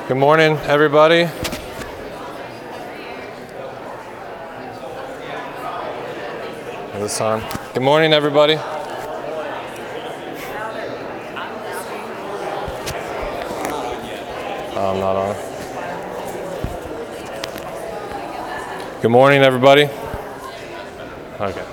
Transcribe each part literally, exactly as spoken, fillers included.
Good morning, everybody. Is this on? Good morning, everybody. Oh, I'm not on. Good morning, everybody. Okay.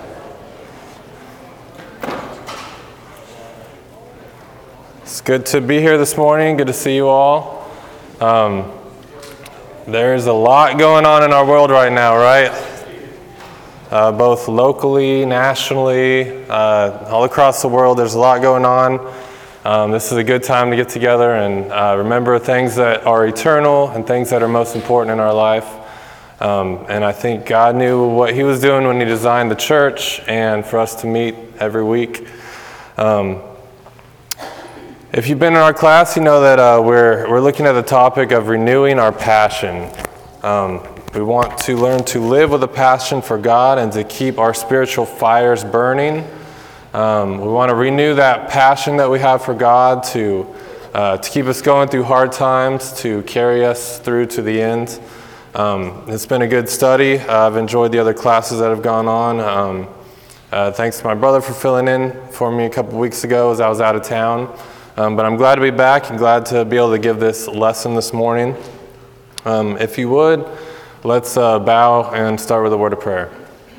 It's good to be here this morning. Good to see you all. Um, there's a lot going on in our world right now, right? Uh, both locally, nationally, uh, all across the world, there's a lot going on. Um, this is a good time to get together and uh, remember things that are eternal and things that are most important in our life. Um, and I think God knew what He was doing when He designed the church and for us to meet every week. Um, If you've been in our class, you know that uh, we're we're looking at the topic of renewing our passion. Um, we want to learn to live with a passion for God and to keep our spiritual fires burning. Um, we want to renew that passion that we have for God to uh, to keep us going through hard times, to carry us through to the end. Um, it's been a good study. Uh, I've enjoyed the other classes that have gone on. Um, uh, thanks to my brother for filling in for me a couple weeks ago as I was out of town. Um, but I'm glad to be back and glad to be able to give this lesson this morning. Um, if you would, let's uh, bow and start with a word of prayer.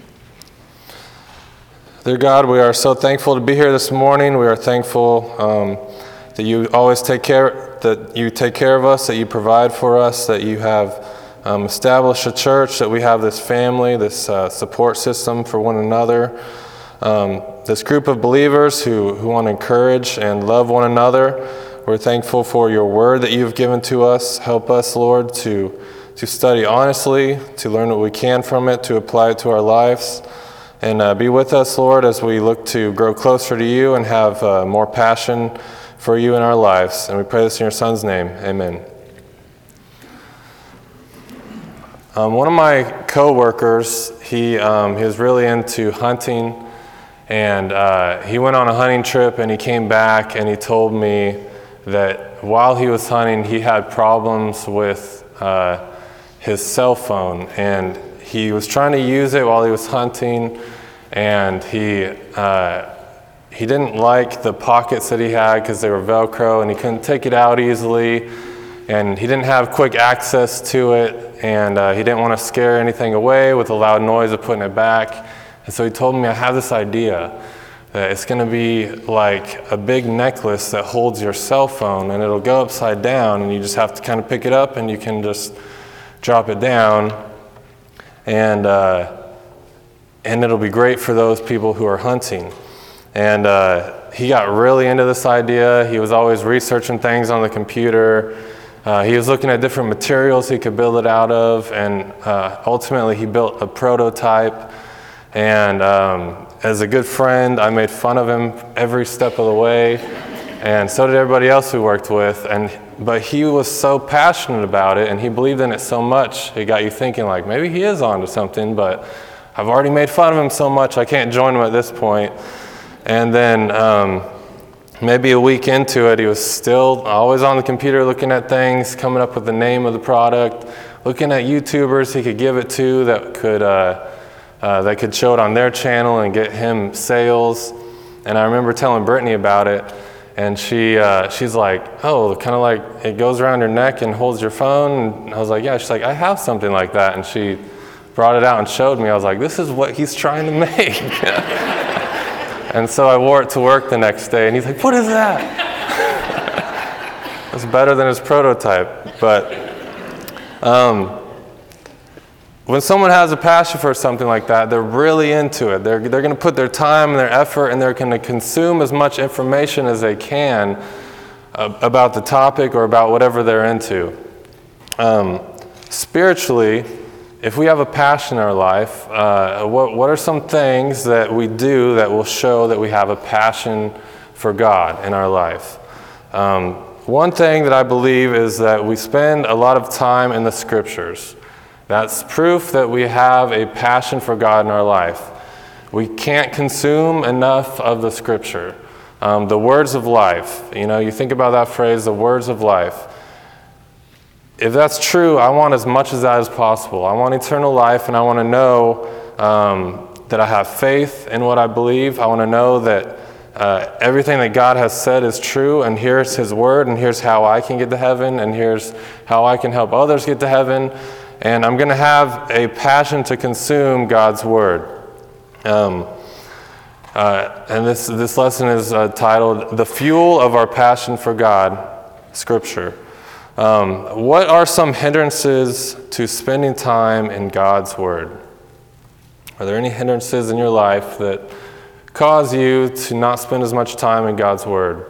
Dear God, we are so thankful to be here this morning. We are thankful um, that you always take care, that you take care of us, that you provide for us, that you have um, established a church, that we have this family, this uh, support system for one another. Um, this group of believers who, who want to encourage and love one another. We're thankful for your word that you've given to us. Help us, Lord, to, to study honestly, to learn what we can from it, to apply it to our lives. And uh, be with us, Lord, as we look to grow closer to you and have uh, more passion for you in our lives. And we pray this in your Son's name. Amen. Um, one of my co-workers, he, um, he was really into hunting. And uh, he went on a hunting trip and he came back and he told me that while he was hunting, he had problems with uh, his cell phone. And he was trying to use it while he was hunting. And he uh, he didn't like the pockets that he had because they were Velcro and he couldn't take it out easily. And he didn't have quick access to it. And uh, he didn't want to scare anything away with the loud noise of putting it back. And so he told me, I have this idea that it's going to be like a big necklace that holds your cell phone and it'll go upside down and you just have to kind of pick it up and you can just drop it down. And uh, and it'll be great for those people who are hunting. And uh, he got really into this idea. He was always researching things on the computer. Uh, he was looking at different materials he could build it out of. And uh, ultimately he built a prototype. And um, as a good friend, I made fun of him every step of the way, and so did everybody else we worked with. And but he was so passionate about it, and he believed in it so much, it got you thinking, like, maybe he is onto something, but I've already made fun of him so much, I can't join him at this point. And then um, maybe a week into it, he was still always on the computer looking at things, coming up with the name of the product, looking at YouTubers he could give it to that could... Uh, Uh, they could show it on their channel and get him sales. And I remember telling Brittany about it, and she uh, she's like, oh, kind of like it goes around your neck and holds your phone. And I was like, yeah. She's like, I have something like that. And she brought it out and showed me. I was like, this is what he's trying to make. And so I wore it to work the next day, and he's like, what is that? It's better than his prototype. But um, when someone has a passion for something like that, they're really into it. They're, they're going to put their time and their effort, and they're going to consume as much information as they can uh, about the topic or about whatever they're into. Um, spiritually, if we have a passion in our life, uh, what, what are some things that we do that will show that we have a passion for God in our life? Um, one thing that I believe is that we spend a lot of time in the Scriptures. That's proof that we have a passion for God in our life. We can't consume enough of the Scripture. Um, the words of life, you know, you think about that phrase, the words of life. if that's true, I want as much of that as possible. I want eternal life, and I want to know um, that I have faith in what I believe. I want to know that uh, everything that God has said is true, and here's His Word, and here's how I can get to heaven, and here's how I can help others get to heaven. And I'm going to have a passion to consume God's Word. Um, uh, and this, this lesson is uh, titled, The Fuel of Our Passion for God, Scripture. Um, what are some hindrances to spending time in God's Word? Are there any hindrances in your life that cause you to not spend as much time in God's Word?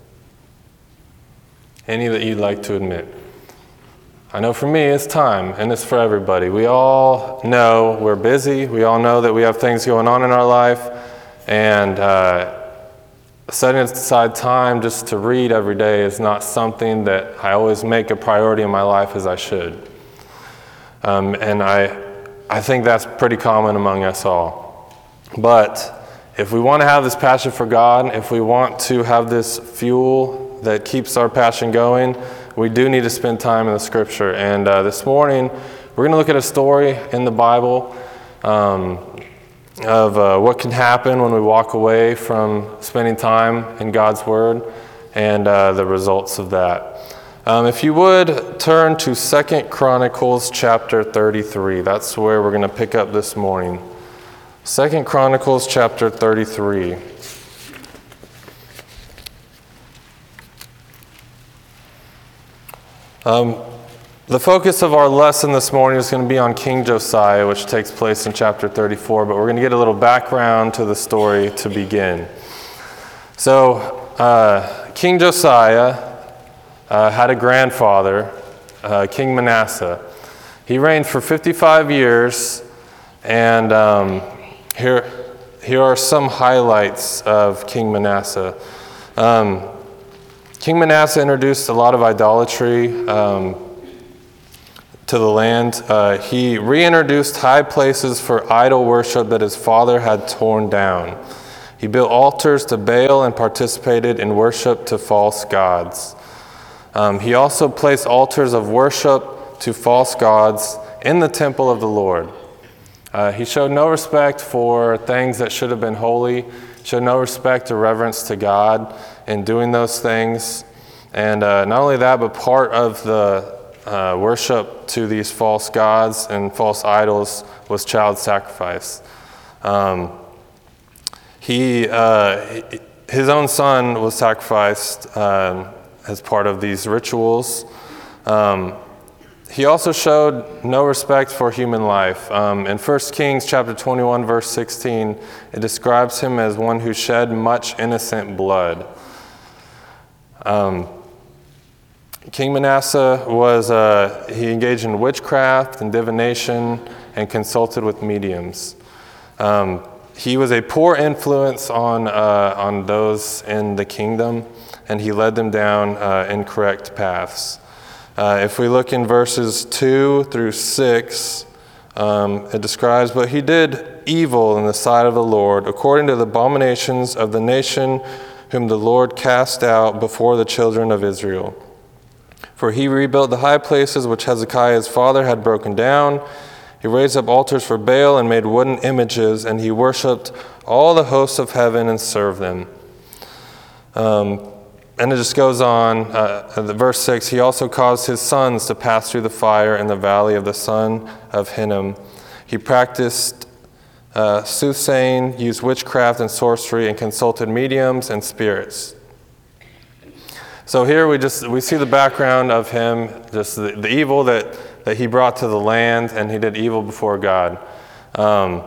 Any that you'd like to admit? I know for me it's time, and it's for everybody. We all know we're busy. We all know that we have things going on in our life, and uh, setting aside time just to read every day is not something that I always make a priority in my life as I should. Um, and I, I think that's pretty common among us all. But if we want to have this passion for God, if we want to have this fuel that keeps our passion going, we do need to spend time in the Scripture. And uh, this morning, we're going to look at a story in the Bible um, of uh, what can happen when we walk away from spending time in God's Word, and uh, the results of that. Um, if you would, turn to Second Chronicles chapter thirty-three. That's where we're going to pick up this morning. Second Chronicles chapter thirty-three. Um, the focus of our lesson this morning is going to be on King Josiah, which takes place in chapter thirty-four, but we're going to get a little background to the story to begin. So, uh, King Josiah uh, had a grandfather, uh, King Manasseh. He reigned for fifty-five years, and um, here, here are some highlights of King Manasseh. Um, King Manasseh introduced a lot of idolatry um, to the land. Uh, he reintroduced high places for idol worship that his father had torn down. He built altars to Baal and participated in worship to false gods. Um, he also placed altars of worship to false gods in the temple of the Lord. Uh, he showed no respect for things that should have been holy, showed no respect or reverence to God in doing those things. And uh, not only that, but part of the uh, worship to these false gods and false idols was child sacrifice. Um, he, uh, his own son was sacrificed um, as part of these rituals. Um, he also showed no respect for human life. Um, in First Kings chapter twenty-one, verse sixteen, it describes him as one who shed much innocent blood. Um, King Manasseh was, uh, he engaged in witchcraft and divination and consulted with mediums. Um, he was a poor influence on, uh, on those in the kingdom, and he led them down uh, incorrect paths. Uh, if we look in verses two through six, um, it describes, "But he did evil in the sight of the Lord, according to the abominations of the nation whom the Lord cast out before the children of Israel. For he rebuilt the high places which Hezekiah his father had broken down. He raised up altars for Baal and made wooden images, and he worshipped all the hosts of heaven and served them." Um, and it just goes on. Uh, verse six, "He also caused his sons to pass through the fire in the valley of the son of Hinnom. He practiced uh, soothsaying, used witchcraft and sorcery, and consulted mediums and spirits." So here we just we see the background of him, just the, the evil that, that he brought to the land, and he did evil before God. Um,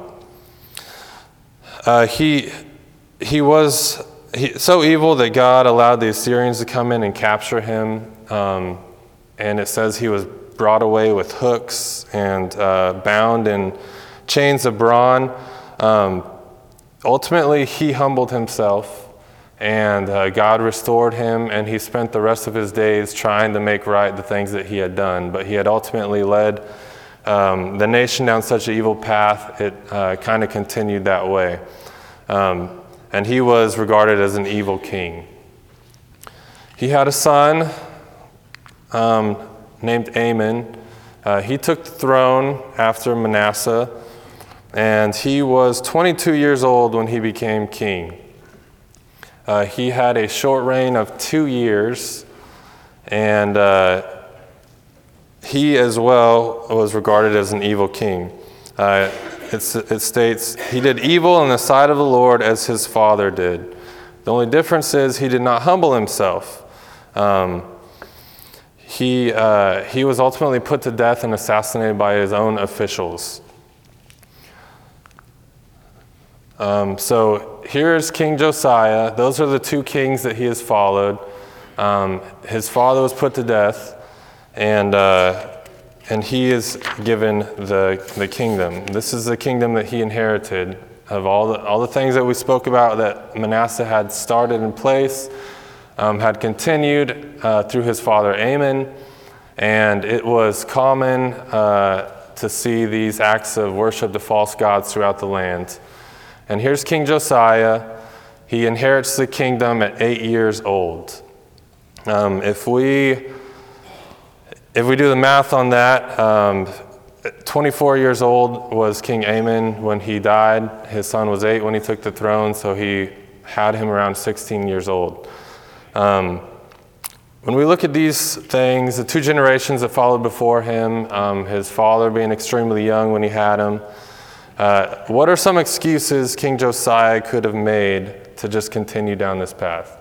uh, he he was he, so evil that God allowed the Assyrians to come in and capture him, um, and it says he was brought away with hooks and uh, bound in chains of brawn. Um, ultimately, he humbled himself. And uh, God restored him, and he spent the rest of his days trying to make right the things that he had done. But he had ultimately led um, the nation down such an evil path, it uh, kind of continued that way. Um, and he was regarded as an evil king. He had a son um, named Amon. Uh, he took the throne after Manasseh, and he was twenty-two years old when he became king. Uh, he had a short reign of two years, and uh, he as well was regarded as an evil king. Uh, it's, it states, he did evil in the sight of the Lord as his father did. The only difference is he did not humble himself. Um, he, uh, he was ultimately put to death and assassinated by his own officials. Um, so here's King Josiah. Those are the two kings that he has followed. Um, his father was put to death, and uh, and he is given the the kingdom. This is the kingdom that he inherited of all the all the things that we spoke about that Manasseh had started in place, um, had continued uh, through his father Amon, and it was common uh, to see these acts of worship to false gods throughout the land. And here's King Josiah. He inherits the kingdom at eight years old. Um, if we if we do the math on that, um, twenty-four years old was King Amon when he died. His son was eight when he took the throne, so he had him around sixteen years old. Um, when we look at these things, the two generations that followed before him, um, his father being extremely young when he had him, uh, what are some excuses King Josiah could have made to just continue down this path?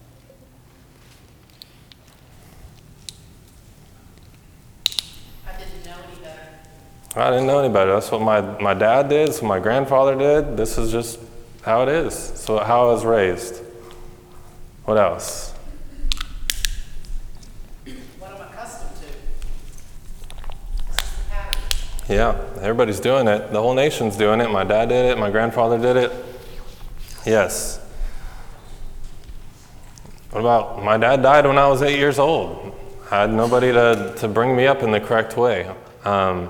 I didn't know any better. That's what my, my dad did. That's what my grandfather did. This is just how it is. So how I was raised. What else? What I'm accustomed to. This is the pattern. Yeah, everybody's doing it. The whole nation's doing it. My dad did it. My grandfather did it. Yes. What about my dad died when I was eight years old. I had nobody to, to bring me up in the correct way. Um,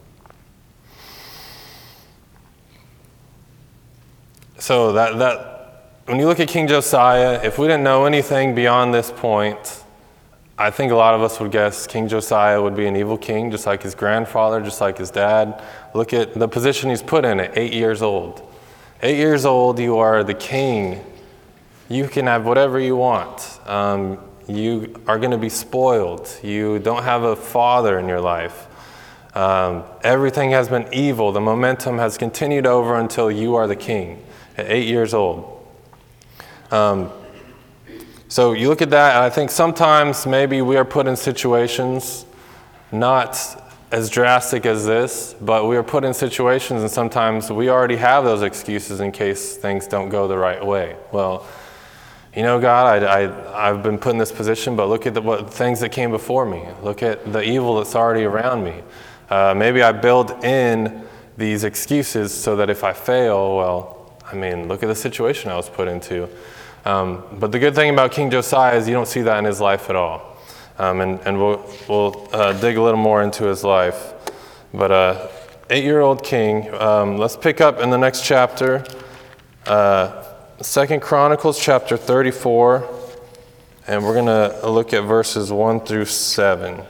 So that, that when you look at King Josiah, if we didn't know anything beyond this point, I think a lot of us would guess King Josiah would be an evil king, just like his grandfather, just like his dad. Look at the position he's put in at eight years old. Eight years old, you are the king. You can have whatever you want. Um, you are going to be spoiled. You don't have a father in your life. Um, everything has been evil. The momentum has continued over until you are the king. At eight years old. Um, so you look at that, and I think sometimes maybe we are put in situations not as drastic as this, but we are put in situations and sometimes we already have those excuses in case things don't go the right way. Well, you know, God, I, I, I've been put in this position, but look at the what, things that came before me. Look at the evil that's already around me. Uh, maybe I build in these excuses so that if I fail, well, I mean, look at the situation I was put into. Um, but the good thing about King Josiah is you don't see that in his life at all. Um, and, and we'll, we'll uh, dig a little more into his life. But uh, eight-year-old king, um, let's pick up in the next chapter, uh, Second Chronicles chapter thirty-four, and we're going to look at verses one through seven.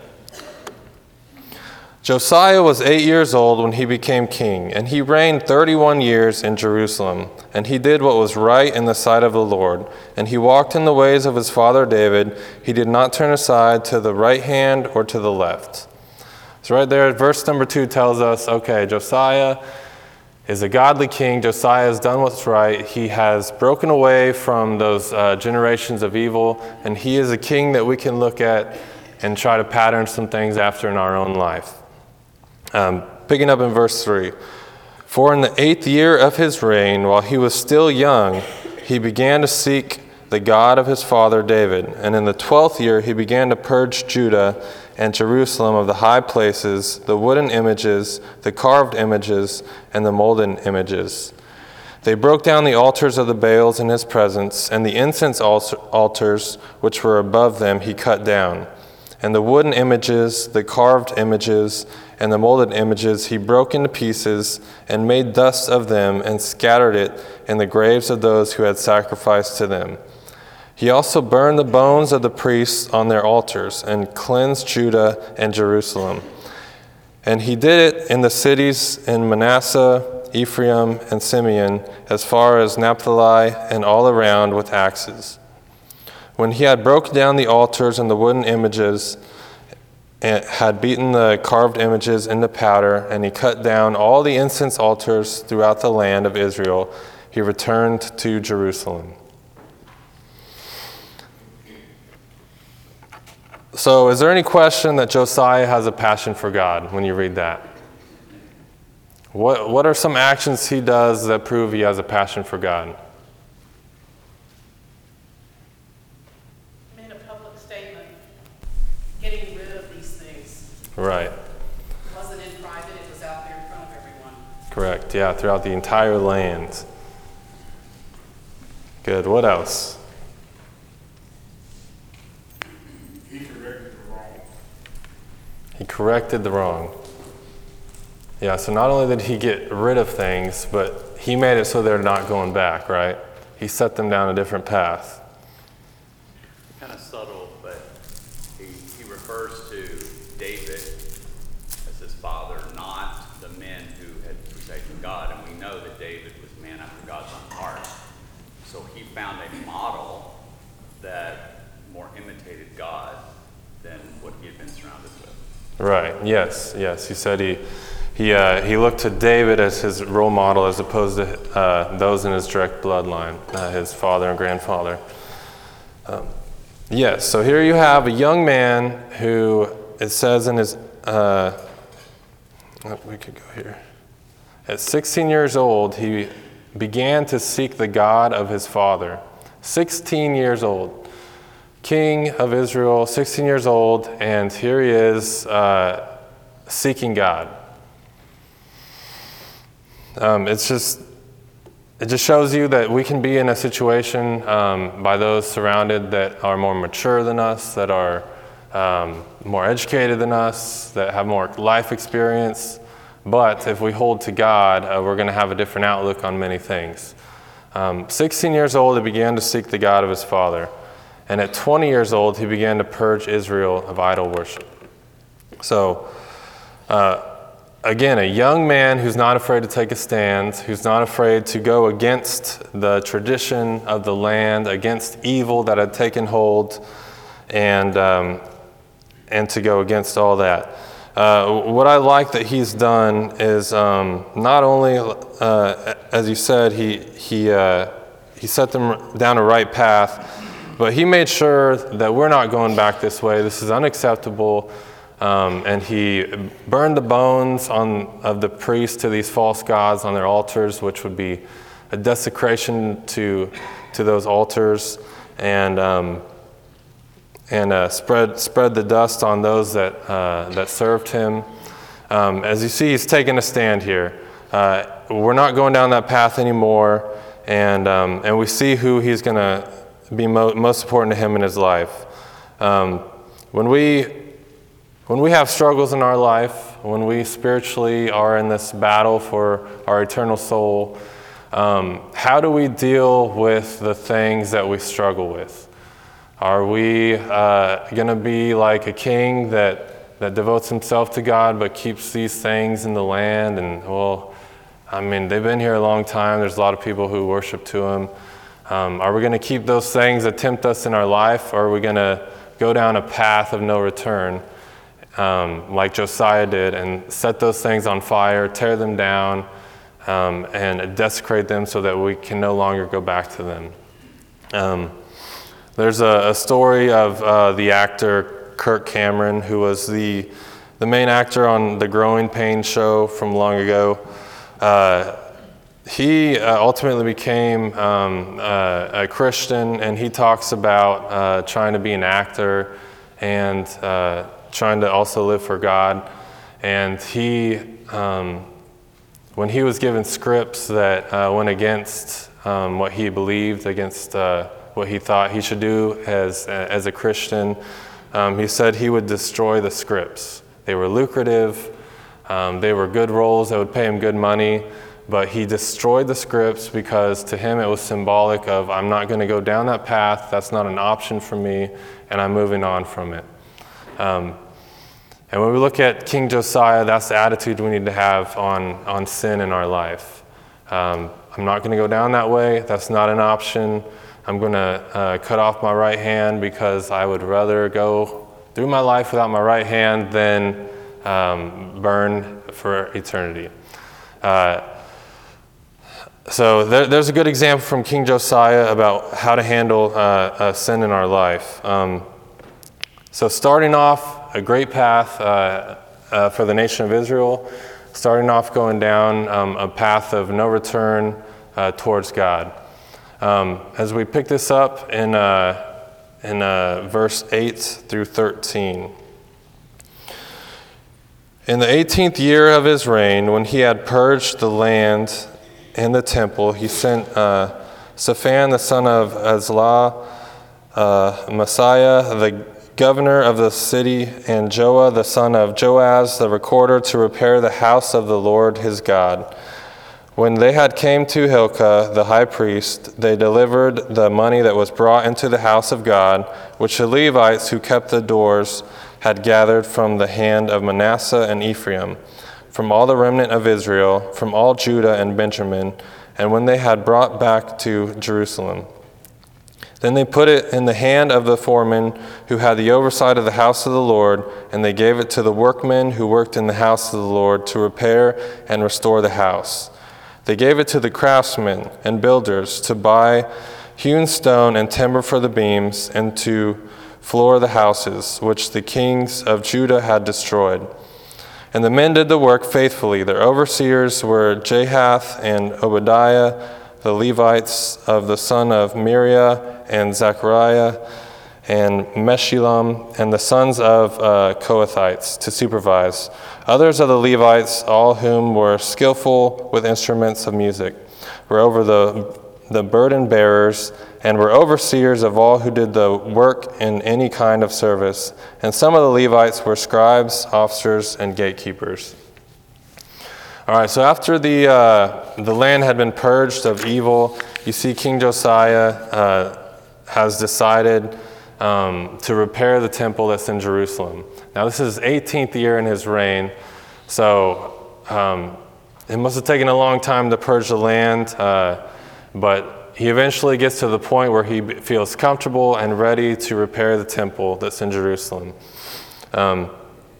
Josiah was eight years old when he became king, and he reigned thirty-one years in Jerusalem. And he did what was right in the sight of the Lord. And he walked in the ways of his father David. He did not turn aside to the right hand or to the left. So right there, verse number two tells us, okay, Josiah is a godly king. Josiah has done what's right. He has broken away from those uh, generations of evil, and he is a king that we can look at and try to pattern some things after in our own life. Um, picking up in verse three. For in the eighth year of his reign, while he was still young, he began to seek the God of his father David. And in the twelfth year, he began to purge Judah and Jerusalem of the high places, the wooden images, the carved images, and the molded images. They broke down the altars of the Baals in his presence, and the incense altars which were above them he cut down. And the wooden images, the carved images, and the molded images he broke into pieces and made dust of them and scattered it in the graves of those who had sacrificed to them. He also burned the bones of the priests on their altars and cleansed Judah and Jerusalem. And he did it in the cities in Manasseh, Ephraim, and Simeon, as far as Naphtali and all around with axes. When he had broken down the altars and the wooden images, and had beaten the carved images into powder, and he cut down all the incense altars throughout the land of Israel, he returned to Jerusalem. So is there any question that Josiah has a passion for God when you read that? What, what are some actions he does that prove he has a passion for God? Made a public statement, getting rid of these things. Right. It wasn't in private, it was out there in front of everyone. Correct. Yeah, throughout the entire land. Good. What else? He corrected the wrong. He corrected the wrong. Yeah, so not only did he get rid of things, but he made it so they're not going back, right? He set them down a different path. Kind of subtle, but he, he refers to David as his father, not the men who had forsaken God. And we know that David was a man after God's own heart. So he found a model that more imitated God than what he had been surrounded with. Right, yes, yes. He said he he uh, he looked to David as his role model as opposed to uh, those in his direct bloodline, uh, his father and grandfather. Um, yes, so here you have a young man who, it says in his, uh, oh, we could go here. At sixteen years old, he began to seek the God of his father. sixteen years old. King of Israel, sixteen years old, and here he is uh, seeking God. Um, it's just, it just shows you that we can be in a situation um, by those surrounded that are more mature than us, that are um, more educated than us, that have more life experience. But if we hold to God, uh, we're going to have a different outlook on many things. Um, sixteen years old, he began to seek the God of his father. And at twenty years old, he began to purge Israel of idol worship. So, uh, again, a young man who's not afraid to take a stand, who's not afraid to go against the tradition of the land, against evil that had taken hold, and um, and to go against all that. Uh, what I like that he's done is um, not only, uh, as you said, he he uh, he set them down a right path, but he made sure that we're not going back this way. This is unacceptable. Um, and he burned the bones on, of the priests to these false gods on their altars, which would be a desecration to, to those altars, and, um, and uh, spread, spread the dust on those that, uh, that served him. Um, as you see, he's taking a stand here. Uh, we're not going down that path anymore, and, um, and we see who he's going to be mo- most important to him in his life. Um, when we when we have struggles in our life, when we spiritually are in this battle for our eternal soul, um, how do we deal with the things that we struggle with? Are we uh, going to be like a king that that devotes himself to God but keeps these things in the land? And well, I mean, they've been here a long time. There's a lot of people who worship to him. Um, are we going to keep those things that tempt us in our life, or are we going to go down a path of no return, um, like Josiah did, and set those things on fire, tear them down, um, and desecrate them so that we can no longer go back to them? Um, there's a, a story of uh, the actor Kirk Cameron, who was the the main actor on the Growing Pains show from long ago. Uh, He uh, ultimately became um, uh, a Christian, and he talks about uh, trying to be an actor and uh, trying to also live for God. And he, um, when he was given scripts that uh, went against um, what he believed, against uh, what he thought he should do as as a Christian, um, he said he would destroy the scripts. They were lucrative, um, they were good roles that would pay him good money. but he destroyed the scripts because to him it was symbolic of, I'm not going to go down that path, that's not an option for me, and I'm moving on from it. Um, and when we look at King Josiah, that's the attitude we need to have on, on sin in our life. Um, I'm not going to go down that way, that's not an option. I'm going to uh, cut off my right hand because I would rather go through my life without my right hand than um, burn for eternity. Uh, so there, there's a good example from King Josiah about how to handle uh, uh, sin in our life. Um, so starting off, a great path uh, uh, for the nation of Israel, starting off going down um, a path of no return uh, towards God. Um, as we pick this up in, uh, in uh, verse eight through thirteen. In the eighteenth year of his reign, when he had purged the land and the temple, he sent uh, Shaphan the son of Azlah, uh, Messiah the governor of the city, and Joah the son of Joaz the recorder to repair the house of the Lord his God. When they had came to Hilkiah the high priest, they delivered the money that was brought into the house of God, which the Levites who kept the doors had gathered from the hand of Manasseh and Ephraim, from all the remnant of Israel, from all Judah and Benjamin, and when they had brought back to Jerusalem. Then they put it in the hand of the foreman who had the oversight of the house of the Lord, and they gave it to the workmen who worked in the house of the Lord to repair and restore the house. They gave it to the craftsmen and builders to buy hewn stone and timber for the beams and to floor the houses, which the kings of Judah had destroyed. And the men did the work faithfully. Their overseers were Jahath and Obadiah, the Levites of the son of Miriah, and Zechariah, and Meshullam, and the sons of uh, Kohathites to supervise. Others of the Levites, all whom were skillful with instruments of music, were over the, the burden bearers, and were overseers of all who did the work in any kind of service. And some of the Levites were scribes, officers, and gatekeepers. All right, so after the, uh, the land had been purged of evil, you see King Josiah uh, has decided Um, to repair the temple that's in Jerusalem. Now this is eighteenth year in his reign, so um, it must have taken a long time to purge the land, uh, but he eventually gets to the point where he feels comfortable and ready to repair the temple that's in Jerusalem. Um,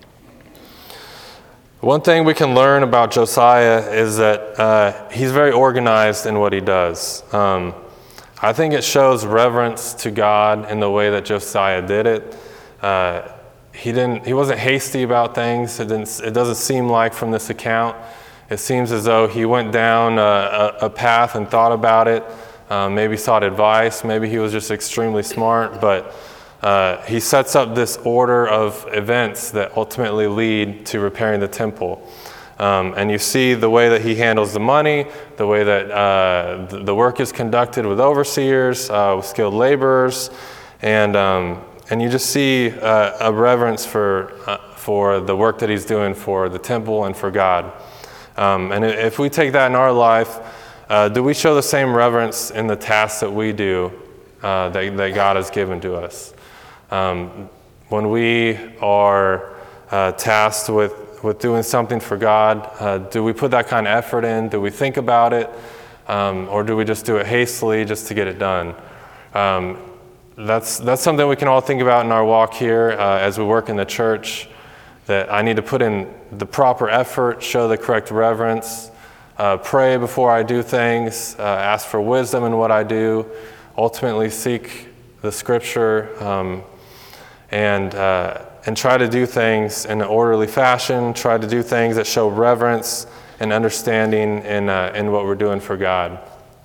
one thing we can learn about Josiah is that uh, he's very organized in what he does. Um, I think it shows reverence to God in the way that Josiah did it. Uh, he didn't. He wasn't hasty about things. It didn't. It doesn't seem like from this account. It seems as though he went down a, a, a path and thought about it. Uh, maybe sought advice. Maybe he was just extremely smart. But uh, he sets up this order of events that ultimately lead to repairing the temple. Um, and you see the way that he handles the money, the way that uh, the, the work is conducted with overseers, uh, with skilled laborers, and um, and you just see uh, a reverence for uh, for the work that he's doing for the temple and for God. Um, and if we take that in our life, uh, do we show the same reverence in the tasks that we do uh, that, that God has given to us? Um, when we are uh, tasked with with doing something for God, uh, do we put that kind of effort in? Do we think about it? Um, or do we just do it hastily just to get it done? Um, that's that's something we can all think about in our walk here uh, as we work in the church, that I need to put in the proper effort, show the correct reverence, uh, pray before I do things, uh, ask for wisdom in what I do, ultimately seek the scripture, um, and uh, and try to do things in an orderly fashion, try to do things that show reverence and understanding in, uh, in what we're doing for God.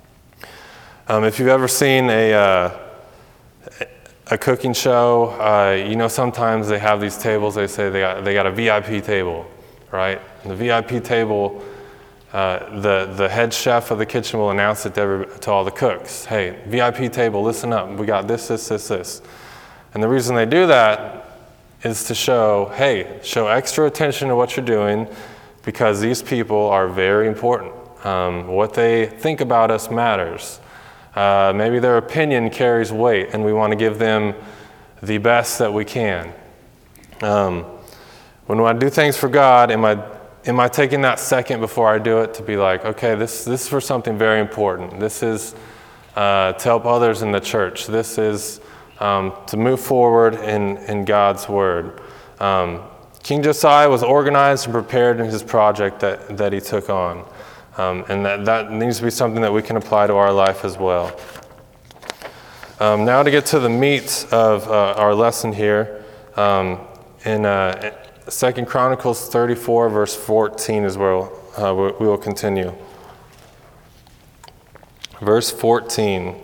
Um, if you've ever seen a, uh, a cooking show, uh, you know sometimes they have these tables, they say they got, they got a V I P table, right? And the V I P table, uh, the, the head chef of the kitchen will announce it to, every, to all the cooks. Hey, V I P table, listen up, we got this, this, this, this. And the reason they do that is to show, hey, show extra attention to what you're doing because these people are very important. Um, what they think about us matters. Uh, maybe their opinion carries weight, and we want to give them the best that we can. Um, when I do things for God, am I am I taking that second before I do it to be like, okay, this this is for something very important. This is uh, to help others in the church. This is um, to move forward in in God's word. Um, King Josiah was organized and prepared in his project that that he took on. Um, and that, that needs to be something that we can apply to our life as well. Um, now to get to the meat of uh, our lesson here, um, in uh, Second Chronicles thirty-four, verse fourteen is where we'll, uh, we will continue. Verse fourteen.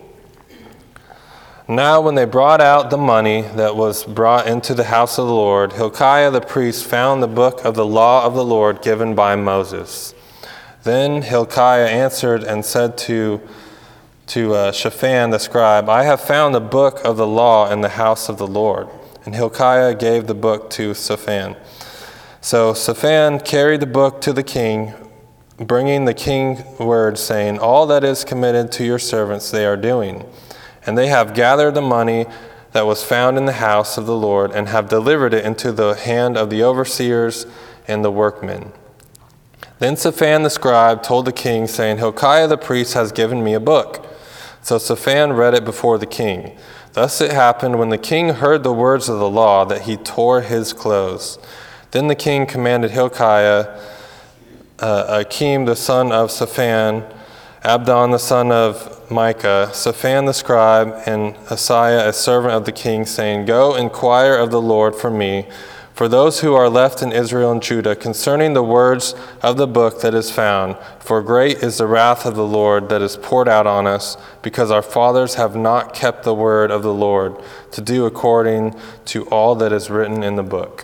Now when they brought out the money that was brought into the house of the Lord, Hilkiah the priest found the book of the law of the Lord given by Moses. Then Hilkiah answered and said to, to uh, Shaphan the scribe, I have found the book of the law in the house of the Lord. And Hilkiah gave the book to Shaphan. So Shaphan carried the book to the king, bringing the king word, saying, all that is committed to your servants they are doing. And they have gathered the money that was found in the house of the Lord, and have delivered it into the hand of the overseers and the workmen. Then Shaphan the scribe told the king, saying, Hilkiah the priest has given me a book. So Shaphan read it before the king. Thus it happened, when the king heard the words of the law, that he tore his clothes. Then the king commanded Hilkiah, uh, Akim the son of Shaphan, Abdon the son of Micah, Shaphan the scribe, and Asaiah a servant of the king, saying, Go inquire of the Lord for me, for those who are left in Israel and Judah, concerning the words of the book that is found. For great is the wrath of the Lord that is poured out on us, because our fathers have not kept the word of the Lord, to do according to all that is written in the book.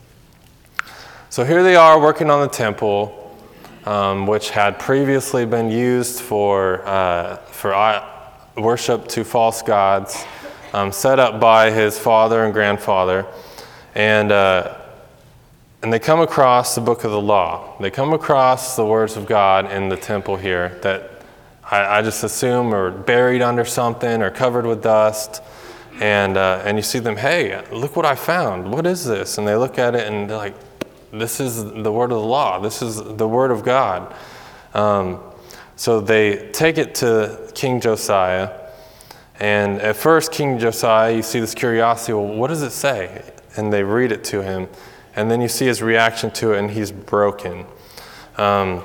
So here they are working on the temple, um, which had previously been used for, uh, for worship to false gods, um, set up by his father and grandfather. And uh, and they come across the book of the law. They come across the words of God in the temple here that I, I just assume are buried under something or covered with dust. And uh, and you see them, hey, look what I found. What is this? And they look at it and they're like, this is the word of the law. This is the word of God. Um, so they take it to King Josiah. And at first, King Josiah, you see this curiosity, well, what does it say? And they read it to him, and then you see his reaction to it, and he's broken. Um,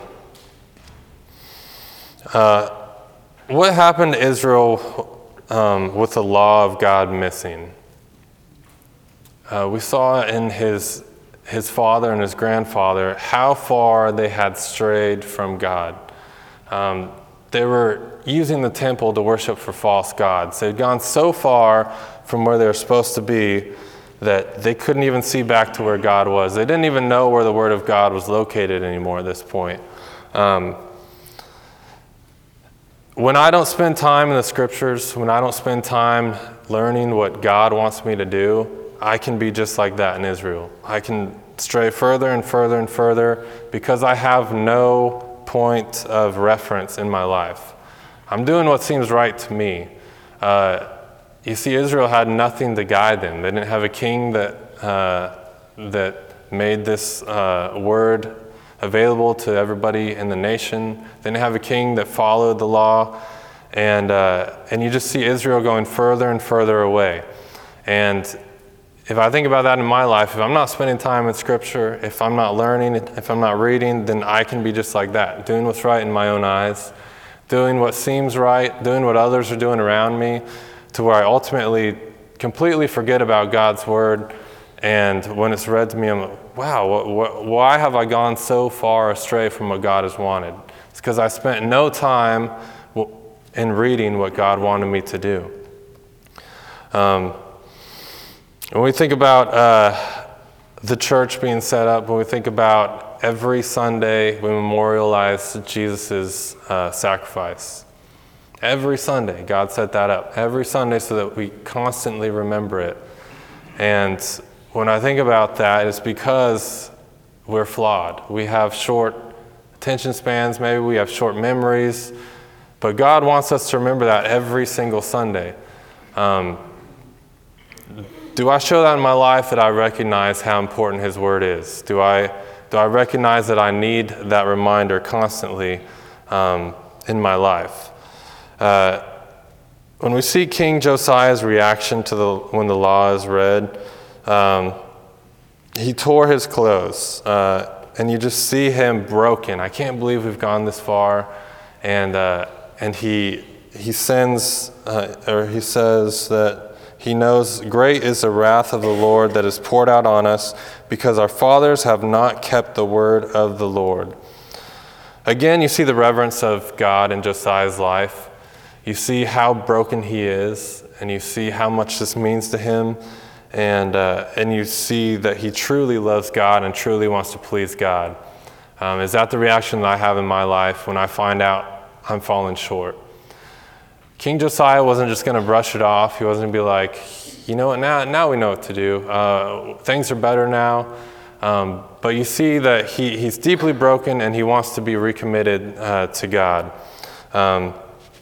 uh, what happened to Israel um, with the law of God missing? Uh, we saw in his his father and his grandfather how far they had strayed from God. Um, they were using the temple to worship for false gods. They'd gone so far from where they were supposed to be that they couldn't even see back to where God was. They didn't even know where the Word of God was located anymore at this point. Um, when I don't spend time in the Scriptures, when I don't spend time learning what God wants me to do, I can be just like that in Israel. I can stray further and further and further because I have no point of reference in my life. I'm doing what seems right to me. Uh, You see, Israel had nothing to guide them. They didn't have a king that uh, that made this uh, word available to everybody in the nation. They didn't have a king that followed the law, and uh, and you just see Israel going further and further away. And if I think about that in my life, if I'm not spending time in Scripture, if I'm not learning, if I'm not reading, then I can be just like that, doing what's right in my own eyes, doing what seems right, doing what others are doing around me, to where I ultimately completely forget about God's word. And when it's read to me, I'm like, wow, what, what, why have I gone so far astray from what God has wanted? It's because I spent no time in reading what God wanted me to do. Um, when we think about uh, the church being set up, when we think about every Sunday we memorialize Jesus' uh, sacrifice. Every Sunday, God set that up. Every Sunday so that we constantly remember it. And when I think about that, it's because we're flawed. We have short attention spans, maybe we have short memories, but God wants us to remember that every single Sunday. Um, do I show that in my life, that I recognize how important His Word is? Do I, do I recognize that I need that reminder constantly um, in my life? Uh, when we see King Josiah's reaction to the when the law is read, um, he tore his clothes, uh, and you just see him broken. I can't believe we've gone this far, and uh, and he he sends uh, or he says that he knows great is the wrath of the Lord that is poured out on us, because our fathers have not kept the word of the Lord. Again, you see the reverence of God in Josiah's life. You see how broken he is, and you see how much this means to him, and uh, and you see that he truly loves God and truly wants to please God. Um, is that the reaction that I have in my life when I find out I'm falling short? King Josiah wasn't just going to brush it off. He wasn't going to be like, you know what, now, now we know what to do. Uh, things are better now. Um, but you see that he, he's deeply broken, and he wants to be recommitted uh, to God. Um,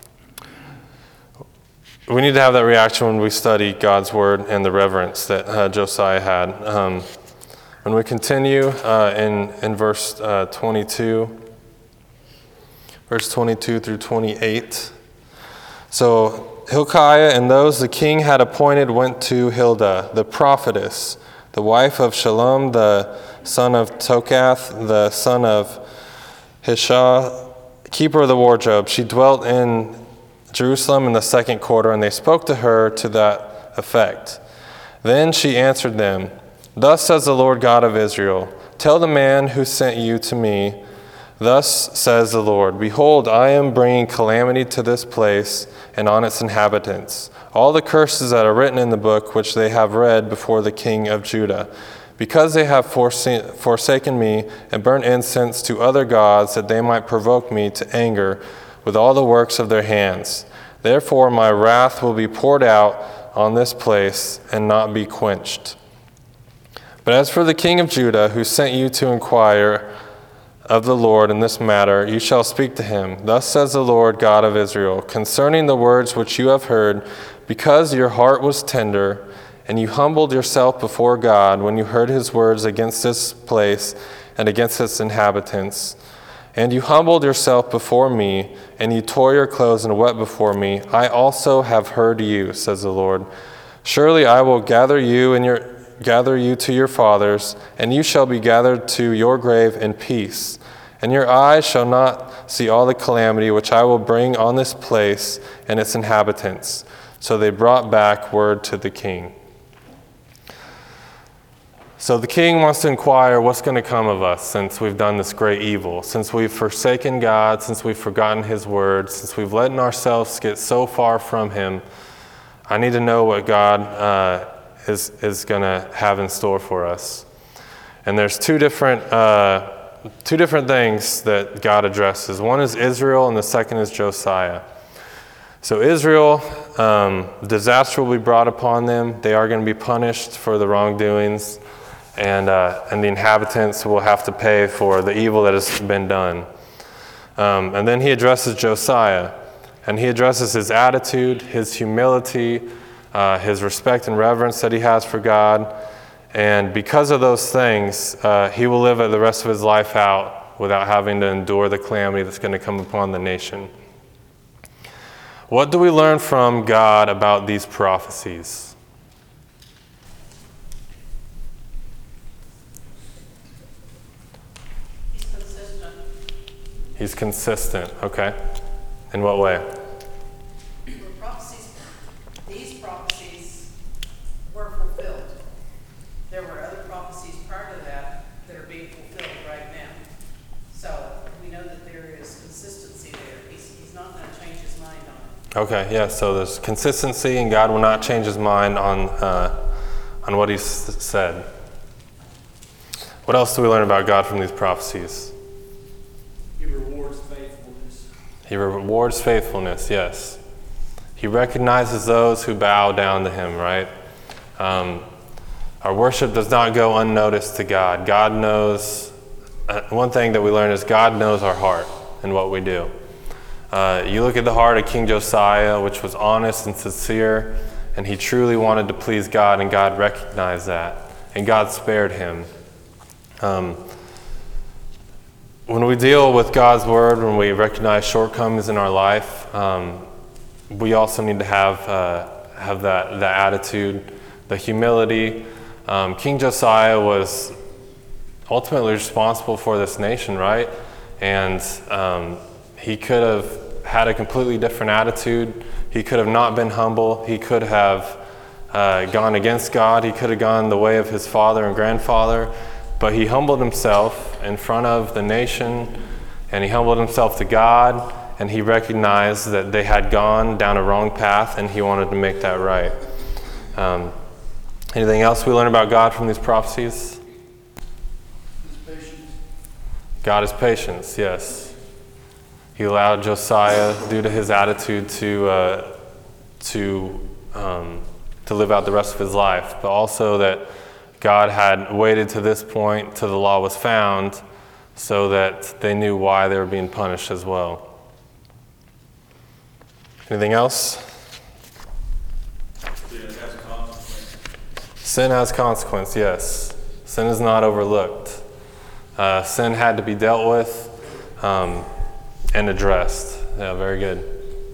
We need to have that reaction when we study God's Word and the reverence that uh, Josiah had. Um, when we continue uh, in, in verse uh, twenty-two, verse twenty-two through twenty-eight. So Hilkiah and those the king had appointed went to Hilda, the prophetess, the wife of Shallum, the son of Tokath, the son of Hishah, keeper of the wardrobe. She dwelt in Jerusalem in the second quarter, and they spoke to her to that effect. Then she answered them, "Thus says the Lord God of Israel, tell the man who sent you to me, thus says the Lord, behold, I am bringing calamity to this place and on its inhabitants, all the curses that are written in the book which they have read before the king of Judah, because they have forsaken me and burnt incense to other gods, that they might provoke me to anger with all the works of their hands. Therefore my wrath will be poured out on this place and not be quenched. But as for the king of Judah, who sent you to inquire of the Lord in this matter, you shall speak to him. Thus says the Lord God of Israel, concerning the words which you have heard, because your heart was tender, and you humbled yourself before God when you heard his words against this place and against its inhabitants, and you humbled yourself before me, and you tore your clothes and wept before me, I also have heard you, says the Lord. Surely I will gather you and your gather you to your fathers, and you shall be gathered to your grave in peace. And your eyes shall not see all the calamity which I will bring on this place and its inhabitants. So they brought back word to the king. So the king wants to inquire what's going to come of us since we've done this great evil, since we've forsaken God, since we've forgotten his word, since we've let ourselves get so far from him. I need to know what God uh, is, is going to have in store for us. And there's two different, uh, two different things that God addresses. One is Israel, and the second is Josiah. So Israel, um, disaster will be brought upon them. They are going to be punished for the wrongdoings. And, uh, and the inhabitants will have to pay for the evil that has been done. Um, and then he addresses Josiah, and he addresses his attitude, his humility, uh, his respect and reverence that he has for God. And because of those things, uh, he will live the rest of his life out without having to endure the calamity that's going to come upon the nation. What do we learn from God about these prophecies? He's consistent, okay. In what way? The prophecies, these prophecies were fulfilled. There were other prophecies prior to that that are being fulfilled right now. So we know that there is consistency there. He's, he's not going to change his mind on it. Okay, yeah, so there's consistency, and God will not change his mind on, uh, on what he's said. What else do we learn about God from these prophecies? He rewards faithfulness, yes. He recognizes those who bow down to him, right? Um, our worship does not go unnoticed to God. God knows uh, one thing that we learn is God knows our heart and what we do. Uh, you look at the heart of King Josiah, which was honest and sincere, and he truly wanted to please God, and God recognized that, and God spared him. Um, when we deal with God's word, when we recognize shortcomings in our life, um, we also need to have uh, have that, that attitude, the humility. Um, King Josiah was ultimately responsible for this nation, right? And um, he could have had a completely different attitude. He could have not been humble. He could have uh, gone against God. He could have gone the way of his father and grandfather. But he humbled himself in front of the nation, and he humbled himself to God, and he recognized that they had gone down a wrong path, and he wanted to make that right. Um, anything else we learn about God from these prophecies? God is patience, yes. He allowed Josiah, due to his attitude, to uh, to um, to live out the rest of his life, but also that God had waited to this point till the law was found, so that they knew why they were being punished as well. Anything else? Sin has consequences. Sin has consequence, yes. Sin is not overlooked. Uh, sin had to be dealt with um, and addressed. Yeah, very good.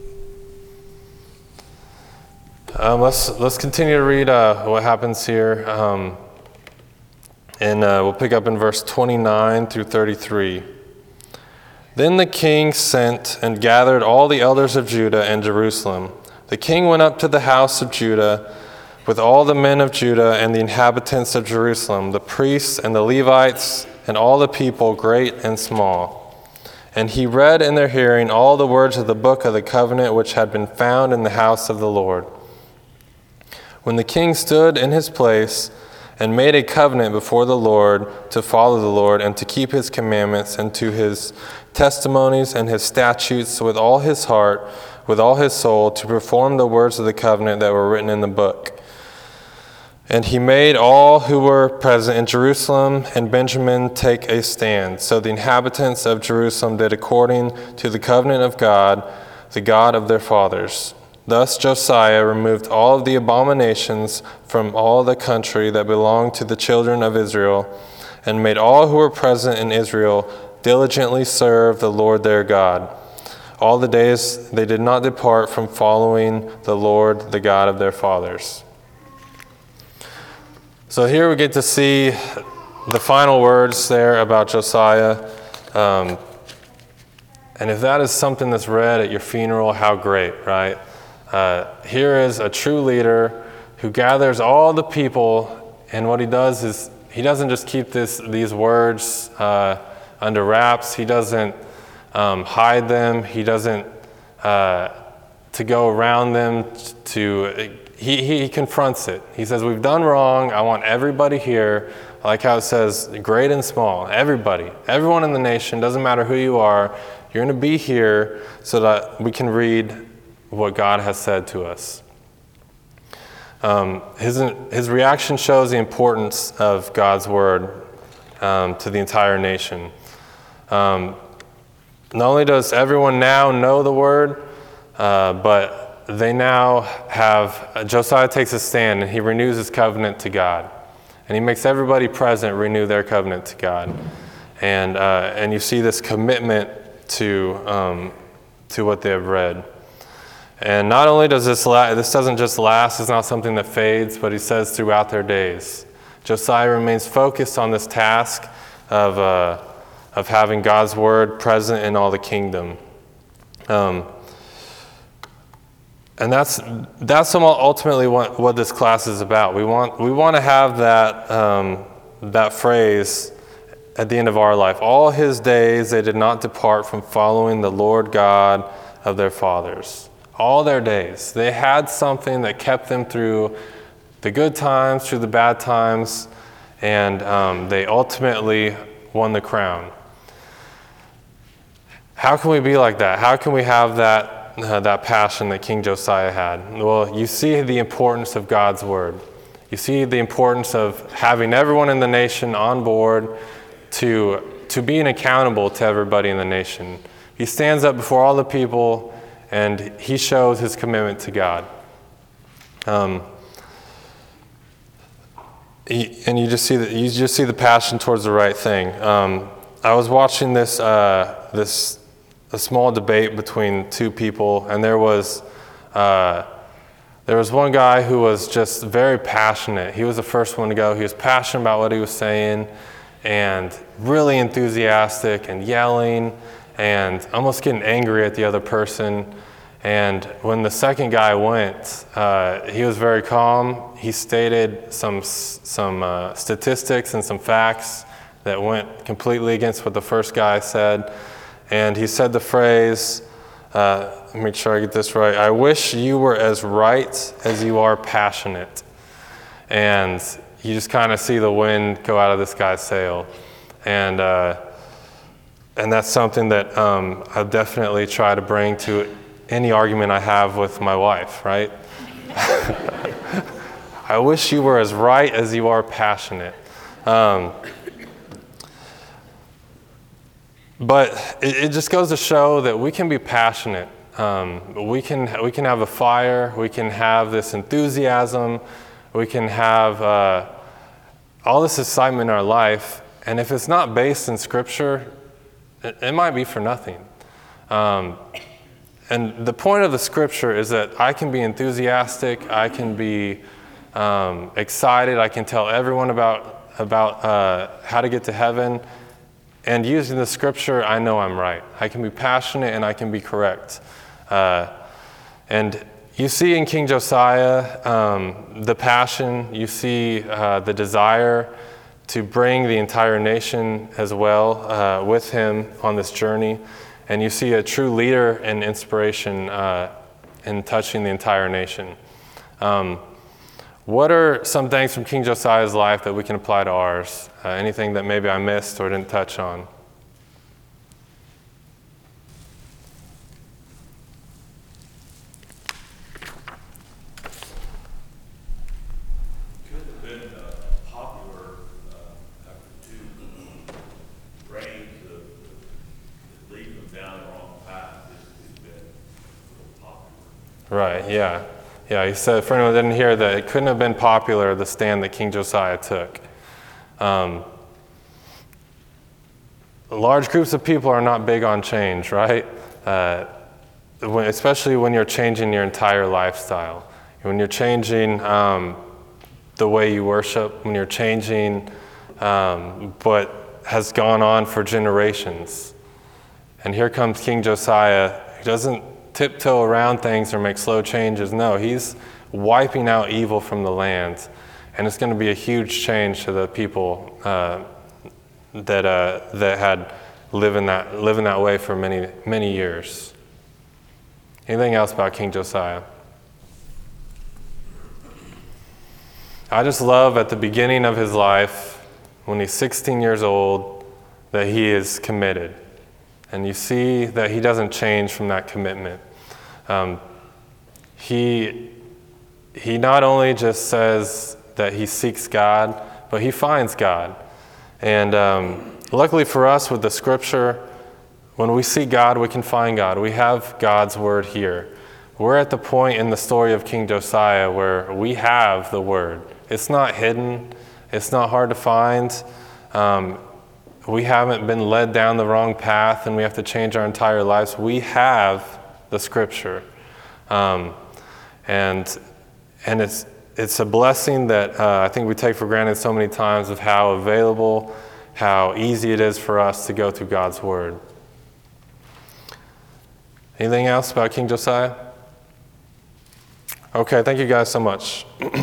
Um, let's let's continue to read uh, what happens here, um, and uh, we'll pick up in verse twenty-nine through thirty-three. Then the king sent and gathered all the elders of Judah and Jerusalem. The king went up to the house of Judah with all the men of Judah and the inhabitants of Jerusalem, the priests and the Levites, and all the people, great and small. And he read in their hearing all the words of the book of the covenant which had been found in the house of the Lord. When the king stood in his place and made a covenant before the Lord to follow the Lord and to keep his commandments and to his testimonies and his statutes with all his heart, with all his soul, to perform the words of the covenant that were written in the book. And he made all who were present in Jerusalem and Benjamin take a stand. So the inhabitants of Jerusalem did according to the covenant of God, the God of their fathers. Thus Josiah removed all of the abominations from all the country that belonged to the children of Israel, and made all who were present in Israel diligently serve the Lord their God. All the days they did not depart from following the Lord, the God of their fathers. So here we get to see the final words there about Josiah. Um, and if that is something that's read at your funeral, how great, right? Uh, here is a true leader who gathers all the people, and what he does is he doesn't just keep this, these words uh, under wraps. He doesn't um, hide them. He doesn't uh, to go around them to... He, he confronts it. He says, we've done wrong. I want everybody here. I like how it says, great and small, everybody, everyone in the nation, doesn't matter who you are, you're going to be here so that we can read what God has said to us. Um, his, his reaction shows the importance of God's word um, to the entire nation. Um, not only does everyone now know the word, uh, but they now have, uh, Josiah takes a stand and he renews his covenant to God. And he makes everybody present renew their covenant to God. And uh, and you see this commitment to um, to what they have read. And not only does this la- this doesn't just last, it's not something that fades, but he says throughout their days. Josiah remains focused on this task of uh, of having God's word present in all the kingdom. Um, And that's that's ultimately what, what this class is about. We want we want to have that um, that phrase at the end of our life. All his days they did not depart from following the Lord God of their fathers. All their days. They had something that kept them through the good times, through the bad times, and um, they ultimately won the crown. How can we be like that? How can we have that Uh, that passion that King Josiah had? Well, you see the importance of God's word. You see the importance of having everyone in the nation on board to to being accountable to everybody in the nation. He stands up before all the people, and he shows his commitment to God. Um, he, and you just see the, you just see the passion towards the right thing. Um, I was watching this uh, this a small debate between two people, and there was uh, there was one guy who was just very passionate. He was the first one to go. He was passionate about what he was saying, and really enthusiastic, and yelling, and almost getting angry at the other person. And when the second guy went, uh, he was very calm. He stated some some uh, statistics and some facts that went completely against what the first guy said. And he said the phrase, uh, let me make sure I get this right, "I wish you were as right as you are passionate." And you just kind of see the wind go out of this guy's sail. And uh, and that's something that um, I definitely try to bring to any argument I have with my wife, right? I wish you were as right as you are passionate. Um, but it, it just goes to show that we can be passionate. Um, we can we can have a fire. We can have this enthusiasm. We can have uh, all this excitement in our life. And if it's not based in Scripture, it, it might be for nothing. Um, And the point of the Scripture is that I can be enthusiastic, I can be um, excited, I can tell everyone about, about uh, how to get to heaven, and using the Scripture, I know I'm right. I can be passionate and I can be correct. Uh, and you see in King Josiah um, the passion, you see uh, the desire to bring the entire nation as well uh, with him on this journey. And you see a true leader and inspiration uh, in touching the entire nation. Um, what are some things from King Josiah's life that we can apply to ours? Uh, anything that maybe I missed or didn't touch on? Could have been uh, popular uh, after two reigns of of leading them down the wrong path. This has been a little popular. Right, yeah. Yeah, he said, for anyone who didn't hear that, it couldn't have been popular, the stand that King Josiah took. Um, large groups of people are not big on change, right? Uh, when, especially when you're changing your entire lifestyle. When you're changing um, the way you worship, when you're changing um, what has gone on for generations. And here comes King Josiah. He doesn't tiptoe around things or make slow changes. No, he's wiping out evil from the land. And it's going to be a huge change to the people uh, that uh, that had lived in that, lived in that way for many, many years. Anything else about King Josiah? I just love at the beginning of his life, when he's sixteen years old, that he is committed. And you see that he doesn't change from that commitment. Um, he, he not only just says that he seeks God, but he finds God. And um, luckily for us with the Scripture, when we seek God, we can find God. We have God's Word here. We're at the point in the story of King Josiah where we have the Word. It's not hidden. It's not hard to find. Um, We haven't been led down the wrong path and we have to change our entire lives. We have the Scripture. Um, and and it's it's a blessing that uh, I think we take for granted so many times of how available, how easy it is for us to go through God's Word. Anything else about King Josiah? Okay, thank you guys so much.